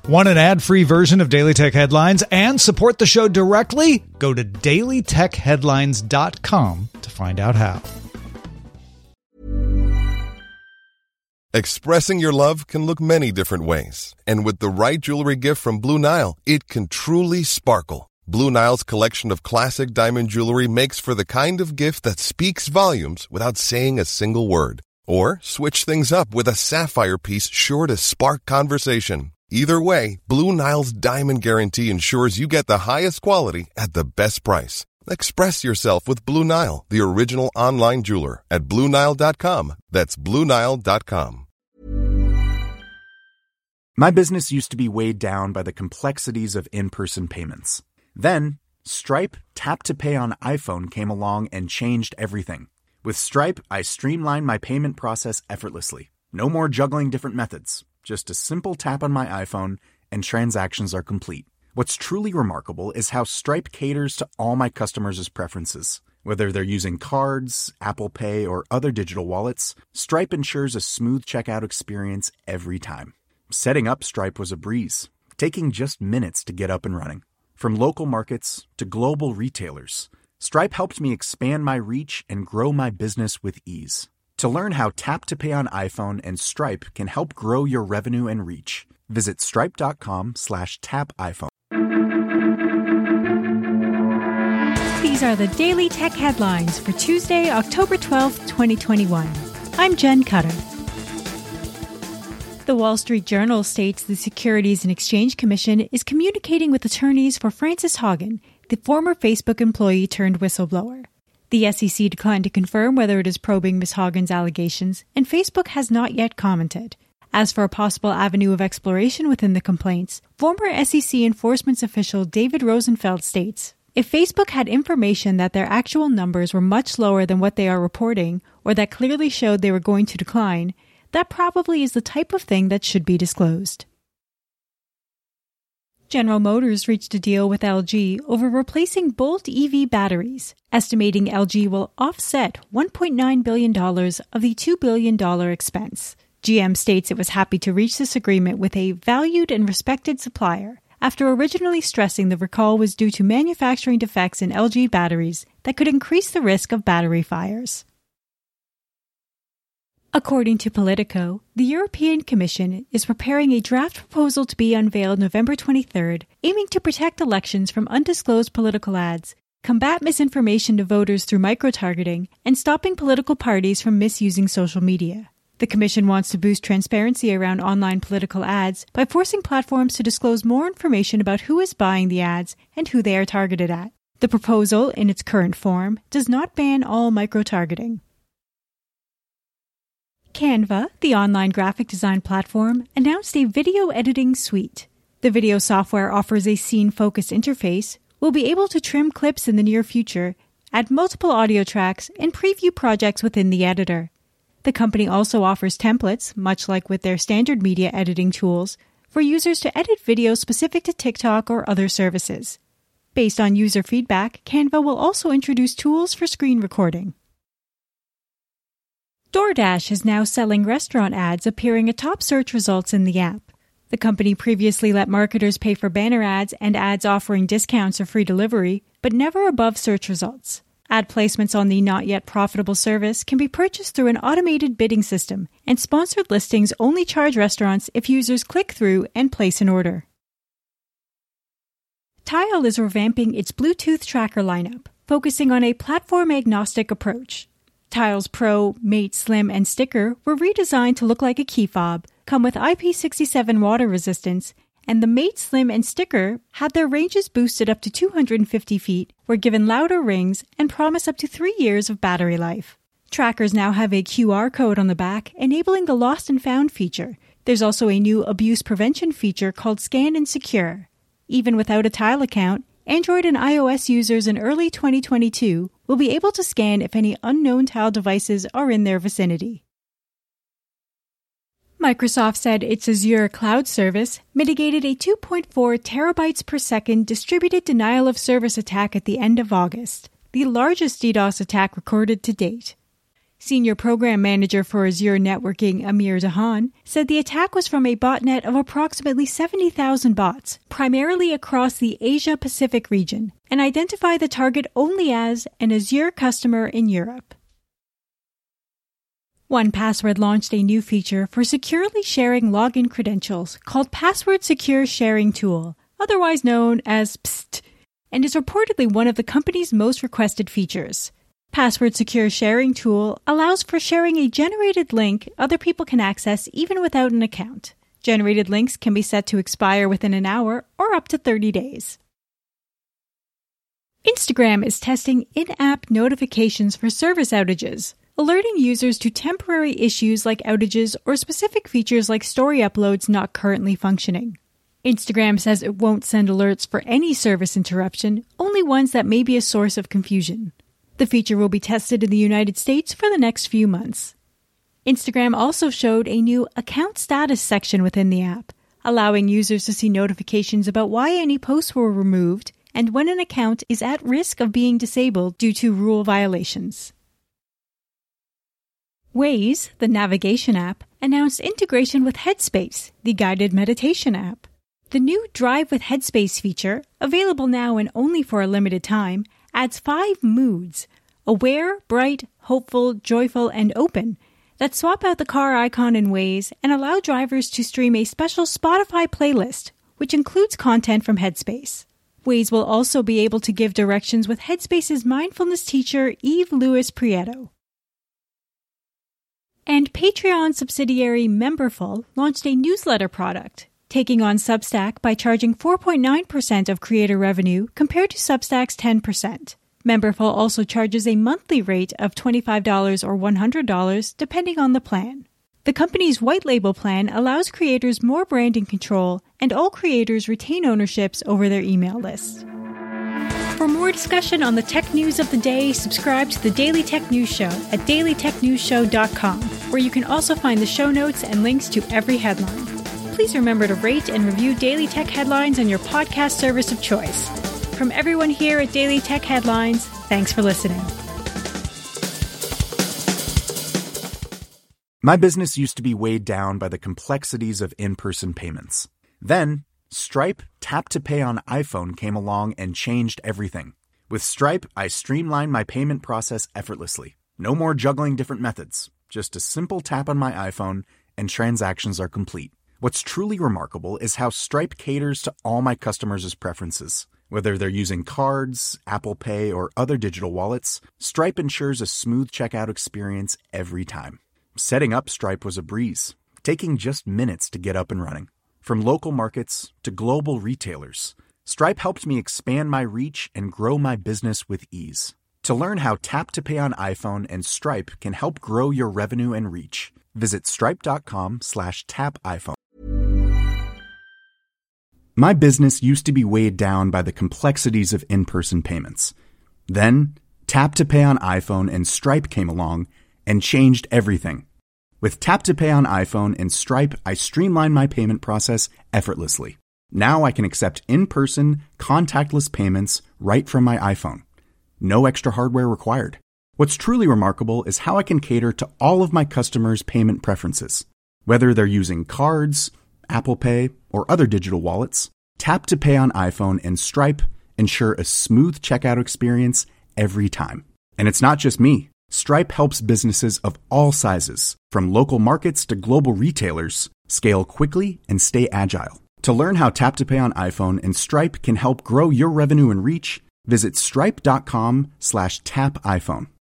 Want an ad-free version of Daily Tech Headlines and support the show directly? Go to dailytechheadlines.com to find out how. Expressing your love can look many different ways. And with the right jewelry gift from Blue Nile, it can truly sparkle. Blue Nile's collection of classic diamond jewelry makes for the kind of gift that speaks volumes without saying a single word. Or switch things up with a sapphire piece sure to spark conversation. Either way, Blue Nile's Diamond Guarantee ensures you get the highest quality at the best price. Express yourself with Blue Nile, the original online jeweler, at BlueNile.com. That's BlueNile.com. My business used to be weighed down by the complexities of in-person payments. Then, Stripe Tap to Pay on iPhone came along and changed everything. With Stripe, I streamlined my payment process effortlessly. No more juggling different methods. Just a simple tap on my iPhone, and transactions are complete. What's truly remarkable is how Stripe caters to all my customers' preferences. Whether they're using cards, Apple Pay, or other digital wallets, Stripe ensures a smooth checkout experience every time. Setting up Stripe was a breeze, taking just minutes to get up and running. From local markets to global retailers, Stripe helped me expand my reach and grow my business with ease. To learn how Tap to Pay on iPhone and Stripe can help grow your revenue and reach, visit stripe.com/tapiphone. These are the Daily Tech Headlines for Tuesday, October 12th, 2021. I'm Jen Cutter. The Wall Street Journal states the Securities and Exchange Commission is communicating with attorneys for Frances Haugen, the former Facebook employee turned whistleblower. The SEC declined to confirm whether it is probing Ms. Haugen's allegations, and Facebook has not yet commented. As for a possible avenue of exploration within the complaints, former SEC enforcement official David Rosenfeld states, if Facebook had information that their actual numbers were much lower than what they are reporting, or that clearly showed they were going to decline, that probably is the type of thing that should be disclosed. General Motors reached a deal with LG over replacing Bolt EV batteries, estimating LG will offset $1.9 billion of the $2 billion expense. GM states it was happy to reach this agreement with a valued and respected supplier, after originally stressing the recall was due to manufacturing defects in LG batteries that could increase the risk of battery fires. According to Politico, the European Commission is preparing a draft proposal to be unveiled November 23rd, aiming to protect elections from undisclosed political ads, combat misinformation to voters through micro-targeting, and stopping political parties from misusing social media. The Commission wants to boost transparency around online political ads by forcing platforms to disclose more information about who is buying the ads and who they are targeted at. The proposal, in its current form, does not ban all micro-targeting. Canva, the online graphic design platform, announced a video editing suite. The video software offers a scene-focused interface, will be able to trim clips in the near future, add multiple audio tracks, and preview projects within the editor. The company also offers templates, much like with their standard media editing tools, for users to edit videos specific to TikTok or other services. Based on user feedback, Canva will also introduce tools for screen recording. DoorDash is now selling restaurant ads appearing atop search results in the app. The company previously let marketers pay for banner ads and ads offering discounts or free delivery, but never above search results. Ad placements on the not yet profitable service can be purchased through an automated bidding system, and sponsored listings only charge restaurants if users click through and place an order. Tile is revamping its Bluetooth tracker lineup, focusing on a platform-agnostic approach. Tile's Pro, Mate, Slim, and Sticker were redesigned to look like a key fob, come with IP67 water resistance, and the Mate, Slim, and Sticker had their ranges boosted up to 250 feet, were given louder rings, and promise up to 3 years of battery life. Trackers now have a QR code on the back, enabling the Lost and Found feature. There's also a new abuse prevention feature called Scan and Secure. Even without a Tile account, Android and iOS users in early 2022 will be able to scan if any unknown Tile devices are in their vicinity. Microsoft said its Azure cloud service mitigated a 2.4 terabytes per second distributed denial of service attack at the end of August, the largest DDoS attack recorded to date. Senior Program Manager for Azure Networking, Amir Dahan, said the attack was from a botnet of approximately 70,000 bots, primarily across the Asia-Pacific region, and identified the target only as an Azure customer in Europe. 1Password launched a new feature for securely sharing login credentials called Password Secure Sharing Tool, otherwise known as PST, and is reportedly one of the company's most requested features. Password Secure Sharing Tool allows for sharing a generated link other people can access even without an account. Generated links can be set to expire within an hour or up to 30 days. Instagram is testing in-app notifications for service outages, alerting users to temporary issues like outages or specific features like story uploads not currently functioning. Instagram says it won't send alerts for any service interruption, only ones that may be a source of confusion. The feature will be tested in the United States for the next few months. Instagram also showed a new account status section within the app, allowing users to see notifications about why any posts were removed and when an account is at risk of being disabled due to rule violations. Waze, the navigation app, announced integration with Headspace, the guided meditation app. The new Drive with Headspace feature, available now and only for a limited time, adds 5 moods: aware, bright, hopeful, joyful, and open that swap out the car icon in Waze and allow drivers to stream a special Spotify playlist, which includes content from Headspace. Waze will also be able to give directions with Headspace's mindfulness teacher Eve Lewis Prieto. And Patreon subsidiary Memberful launched a newsletter product, taking on Substack by charging 4.9% of creator revenue compared to Substack's 10%. Memberful also charges a monthly rate of $25 or $100 depending on the plan. The company's white label plan allows creators more branding control, and all creators retain ownerships over their email list. For more discussion on the tech news of the day, subscribe to the Daily Tech News Show at dailytechnewsshow.com, where you can also find the show notes and links to every headline. Please remember to rate and review Daily Tech Headlines on your podcast service of choice. From everyone here at Daily Tech Headlines, thanks for listening. My business used to be weighed down by the complexities of in-person payments. Then, Stripe Tap to Pay on iPhone came along and changed everything. With Stripe, I streamlined my payment process effortlessly. No more juggling different methods. Just a simple tap on my iPhone and transactions are complete. What's truly remarkable is how Stripe caters to all my customers' preferences. Whether they're using cards, Apple Pay, or other digital wallets, Stripe ensures a smooth checkout experience every time. Setting up Stripe was a breeze, taking just minutes to get up and running. From local markets to global retailers, Stripe helped me expand my reach and grow my business with ease. To learn how Tap to Pay on iPhone and Stripe can help grow your revenue and reach, visit stripe.com/tapiphone. My business used to be weighed down by the complexities of in-person payments. Then, Tap to Pay on iPhone and Stripe came along and changed everything. With Tap to Pay on iPhone and Stripe, I streamlined my payment process effortlessly. Now I can accept in-person, contactless payments right from my iPhone. No extra hardware required. What's truly remarkable is how I can cater to all of my customers' payment preferences. Whether they're using cards, Apple Pay, or other digital wallets, Tap to Pay on iPhone and Stripe ensure a smooth checkout experience every time. And it's not just me. Stripe helps businesses of all sizes, from local markets to global retailers, scale quickly and stay agile. To learn how Tap to Pay on iPhone and Stripe can help grow your revenue and reach, visit stripe.com/tapiphone.